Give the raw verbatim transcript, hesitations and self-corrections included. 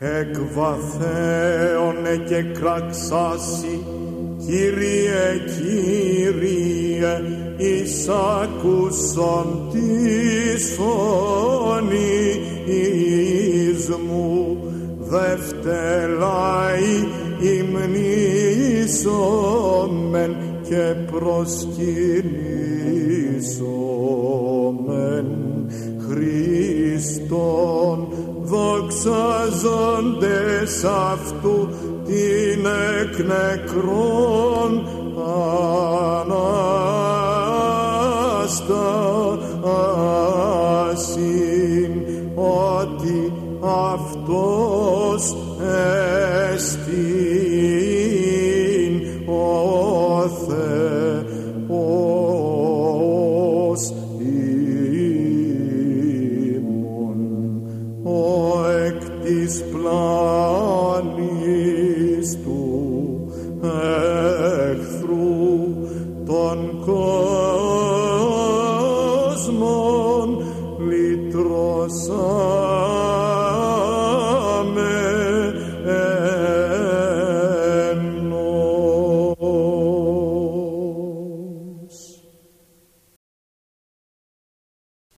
εκ βαθέωνε και κραξάσει, Κύριε, Κύριε, εισάκουσον της φωνής μου, δευτελάι υμνήσομεν και προσκυνήσομεν Χριστόν, δοξάζοντες αυτού την εκ νεκρών Ανάστασιν, ότι αυτός εστίν ο Θεός ημών, ο εκ της πλάνης του εχθρού των κόσμων λυτρώσαν.